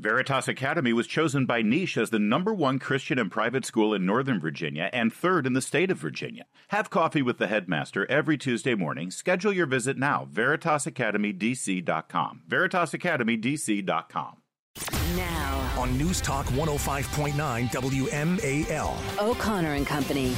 Veritas Academy was chosen by Niche as the #1 Christian and private school in Northern Virginia and 3rd in the state of Virginia. Have coffee with the headmaster every Tuesday morning. Schedule your visit now. VeritasAcademyDC.com. VeritasAcademyDC.com. Now on News Talk 105.9 WMAL. O'Connor and Company.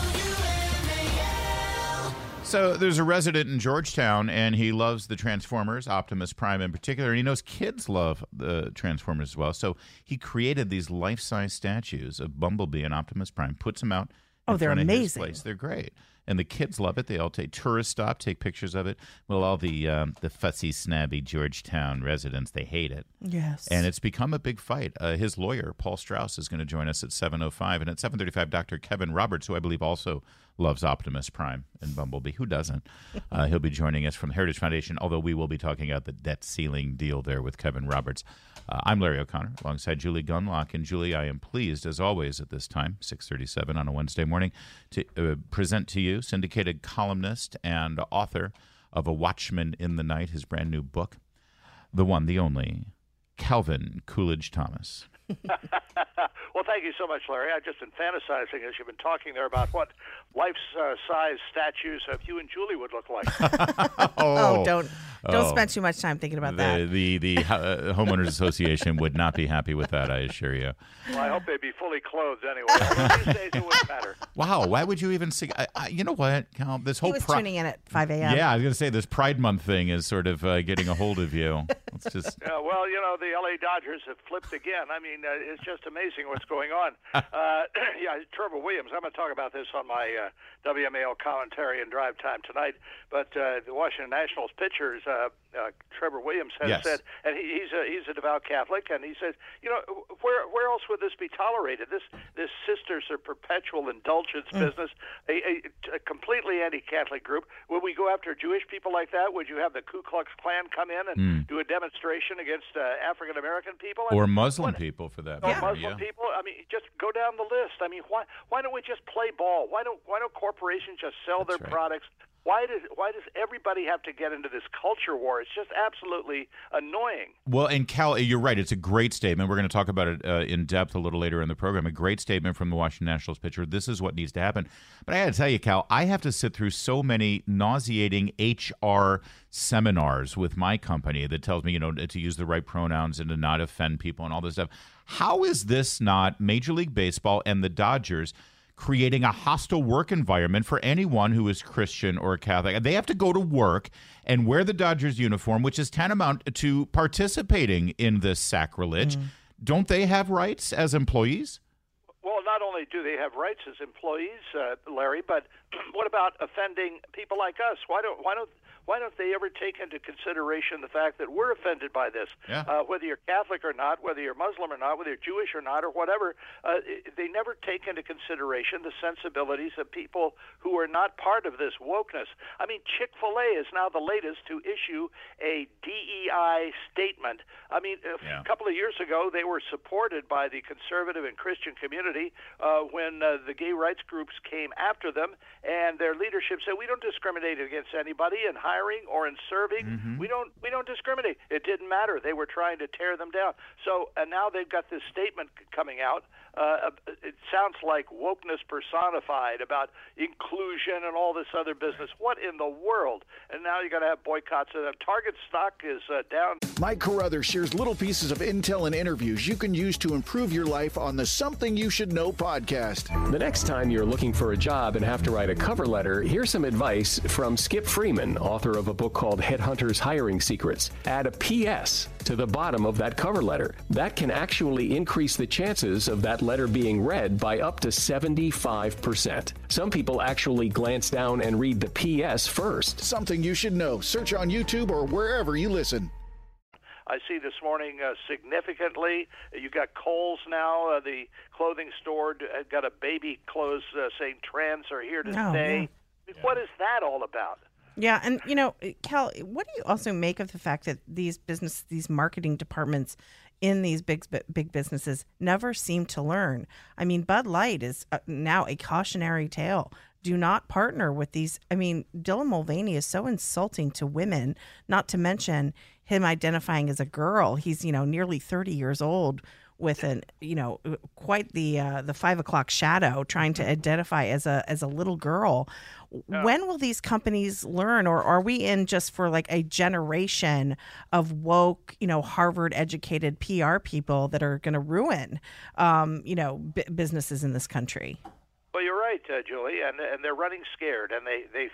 So there's a resident in Georgetown, and he loves the Transformers, Optimus Prime in particular, and he knows kids love the Transformers as well. So he created these life-size statues of Bumblebee and Optimus Prime, puts them out in they're front of his amazing. place. They're great. And the kids love it. They all take tourist stop, take pictures of it. Well, all the fussy, snabby Georgetown residents, they hate it. Yes. And it's become a big fight. His lawyer, Paul Strauss, is going to join us at 7:05. And at 7:35, Dr. Kevin Roberts, who I believe also loves Optimus Prime and Bumblebee. Who doesn't? He'll be joining us from Heritage Foundation, although we will be talking about the debt ceiling deal there with Kevin Roberts. I'm Larry O'Connor, alongside Julie Gunlock. And Julie, I am pleased, as always, at this time, 6:37 on a Wednesday morning, to present to you syndicated columnist and author of A Watchman in the Night, his brand new book, the one, the only, Calvin Coolidge Thomas. Well, thank you so much, Larry. I've just been fantasizing as you've been talking there about what life-size statues of you and Julie would look like. Don't spend too much time thinking about that. The Homeowners Association would not be happy with that, I assure you. Well, I hope they'd be fully clothed anyway. These days it wouldn't matter. Wow, why would you even see? You know what, Cal? This whole He was tuning in at 5 a.m. Yeah, I was going to say this Pride Month thing is sort of getting a hold of you. It's just. Well, you know, the L.A. Dodgers have flipped again. I mean, it's just amazing what's going on. Trevor Williams, I'm going to talk about this on my WMAL commentary and drive time tonight, but the Washington Nationals pitchers, Trevor Williams has said, and he's a devout Catholic, and he says, you know, where else would this be tolerated? This Sisters of Perpetual Indulgence business, a completely anti-Catholic group. Would we go after Jewish people like that? Would you have the Ku Klux Klan come in and do a demonstration against African American people? Or Muslim people, for that matter. Or Muslim people? I mean, just go down the list. I mean, why don't we just play ball? Why don't corporations just sell their products? Why does everybody have to get into this culture war? It's just absolutely annoying. Well, and Cal, you're right. It's a great statement. We're going to talk about it in depth a little later in the program. A great statement from the Washington Nationals pitcher. This is what needs to happen. But I got to tell you, Cal, I have to sit through so many nauseating HR seminars with my company that tells me, you know, to use the right pronouns and to not offend people and all this stuff. How is this not Major League Baseball and the Dodgers creating a hostile work environment for anyone who is Christian or Catholic? They have to go to work and wear the Dodgers uniform, which is tantamount to participating in this sacrilege. Don't they have rights as employees? Well, not only do they have rights as employees, Larry, but what about offending people like us? Why don't they ever take into consideration the fact that we're offended by this? Whether you're Catholic or not, whether you're Muslim or not, whether you're Jewish or not, or whatever, they never take into consideration the sensibilities of people who are not part of this wokeness. I mean, Chick-fil-A is now the latest to issue a DEI statement. I mean, a couple of years ago, they were supported by the conservative and Christian community when the gay rights groups came after them, and their leadership said, we don't discriminate against anybody in hiring or in serving. We don't discriminate. It didn't matter. They were trying to tear them down. So now they've got this statement coming out. It sounds like wokeness personified about inclusion and all this other business. What in the world? And now you're going to have boycotts. Target stock is down. Mike Carruthers shares little pieces of intel and interviews you can use to improve your life on the Something You Should Know podcast. The next time you're looking for a job and have to write a cover letter, here's some advice from Skip Freeman, author of a book called Headhunters Hiring Secrets. Add a PS to the bottom of that cover letter. That can actually increase the chances of that letter being read by up to 75%. Some people actually glance down and read the PS first. Something You Should Know. Search on YouTube or wherever you listen. I see this morning significantly. You got Kohl's now, the clothing store, got a baby clothes saying trans are here to stay. Yeah. What is that all about? Yeah, and you know, Cal, what do you also make of the fact that these marketing departments in these big businesses never seem to learn? I mean, Bud Light is now a cautionary tale. do not partner with these. I mean, Dylan Mulvaney is so insulting to women, not to mention him identifying as a girl. He's, nearly 30 years old with quite the 5 o'clock shadow, trying to identify as a little girl. When will these companies learn, or are we in just for like a generation of woke, Harvard educated PR people that are going to ruin, businesses in this country? Well, you're right, Julie, and they're running scared, and they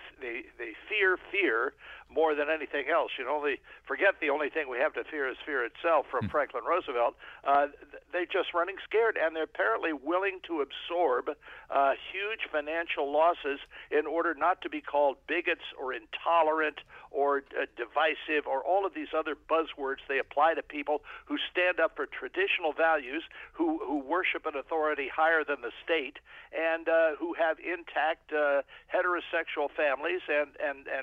fear more than anything else. You can only forget the only thing we have to fear is fear itself from Franklin Roosevelt. They're just running scared, and they're apparently willing to absorb huge financial losses in order not to be called bigots or intolerant or divisive or all of these other buzzwords they apply to people who stand up for traditional values, who worship an authority higher than the state, and who have intact heterosexual families and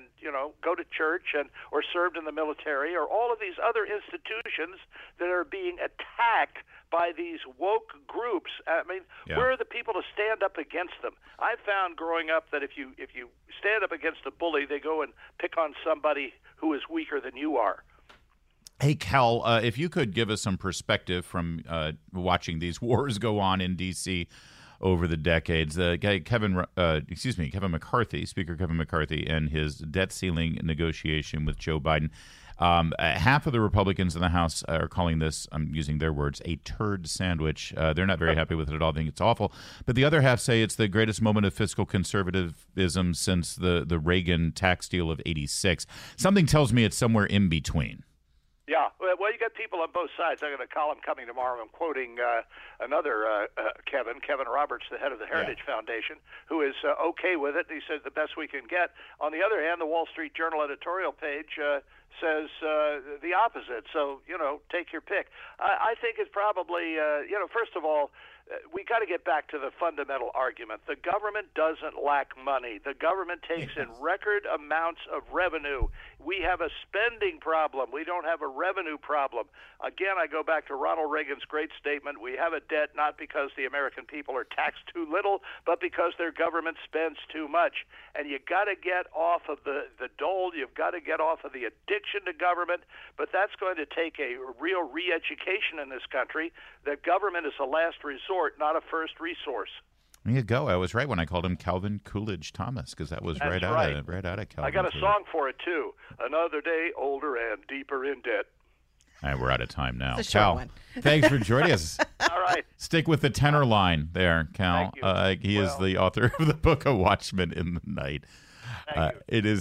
go to church or served in the military, or all of these other institutions that are being attacked by these woke groups. I mean, where are the people to stand up against them? I found growing up that if you stand up against a bully, they go and pick on somebody who is weaker than you are. Hey, Cal, if you could give us some perspective from watching these wars go on in D.C. over the decades. Kevin McCarthy, Speaker Kevin McCarthy, and his debt ceiling negotiation with Joe Biden. Half of the Republicans in the House are calling this, I'm using their words, a turd sandwich. They're not very happy with it at all. They think it's awful. But the other half say it's the greatest moment of fiscal conservatism since the Reagan tax deal of '86. Something tells me it's somewhere in between. Yeah, well, you got people on both sides. I got a column coming tomorrow. I'm quoting another Kevin Roberts, the head of the Heritage Foundation, who is okay with it. He says the best we can get. On the other hand, the Wall Street Journal editorial page says the opposite. So, take your pick. I think it's probably, first of all, we got to get back to the fundamental argument. The government doesn't lack money. The government takes in record amounts of revenue. We have a spending problem. We don't have a revenue problem. Again, I go back to Ronald Reagan's great statement. We have a debt not because the American people are taxed too little, but because their government spends too much. And you got to get off of the dole. You've got to get off of the addiction to government. But that's going to take a real re-education in this country. The government is a last resort, not a first resource. There you go. I was right when I called him Calvin Coolidge Thomas, because that was right out of Calvin. I got a song for it too. Another day older and deeper in debt. All right, we're out of time now. It's a short one. Thanks for joining us. All right. Stick with the tenor line there, Cal. Thank you. He is the author of the book A Watchman in the Night. It is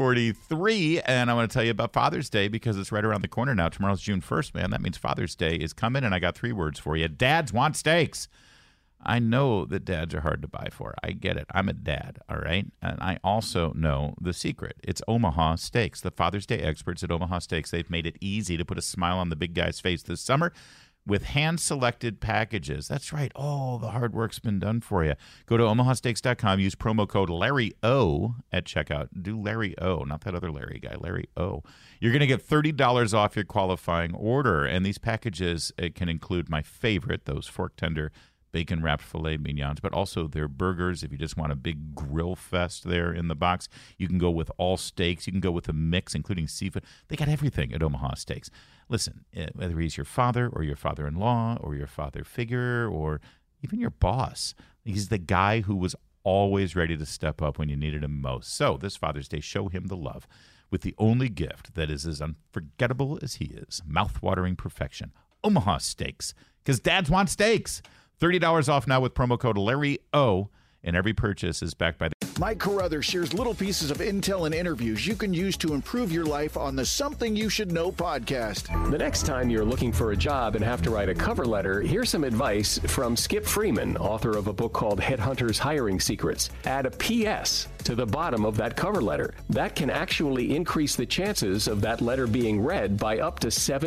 6:43, and I want to tell you about Father's Day because it's right around the corner now. Tomorrow's June 1st, man. That means Father's Day is coming, and I got 3 words for you. Dads want steaks. I know that dads are hard to buy for. I get it. I'm a dad, all right? And I also know the secret. It's Omaha Steaks, the Father's Day experts at Omaha Steaks. They've made it easy to put a smile on the big guy's face this summer with hand-selected packages. That's right. All the hard work's been done for you. Go to omahasteaks.com. Use promo code LarryO at checkout. Do Larry O, not that other Larry guy, Larry O. You're going to get $30 off your qualifying order. And these packages can include my favorite, those fork-tender bacon-wrapped filet mignons, but also their burgers. If you just want a big grill fest there in the box, you can go with all steaks. You can go with a mix, including seafood. They got everything at Omaha Steaks. Listen, whether he's your father or your father-in-law or your father figure or even your boss, he's the guy who was always ready to step up when you needed him most. So this Father's Day, show him the love with the only gift that is as unforgettable as he is, mouth-watering perfection. Omaha Steaks, because dads want steaks. $30 off now with promo code LarryO, and every purchase is backed by the Mike Carruthers shares little pieces of intel and interviews you can use to improve your life on the Something You Should Know podcast. The next time you're looking for a job and have to write a cover letter, here's some advice from Skip Freeman, author of a book called Headhunters Hiring Secrets. Add a P.S. to the bottom of that cover letter. That can actually increase the chances of that letter being read by up to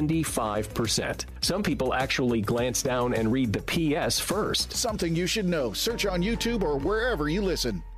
75%. Some people actually glance down and read the P.S. first. Something You Should Know. Search on YouTube or wherever you listen.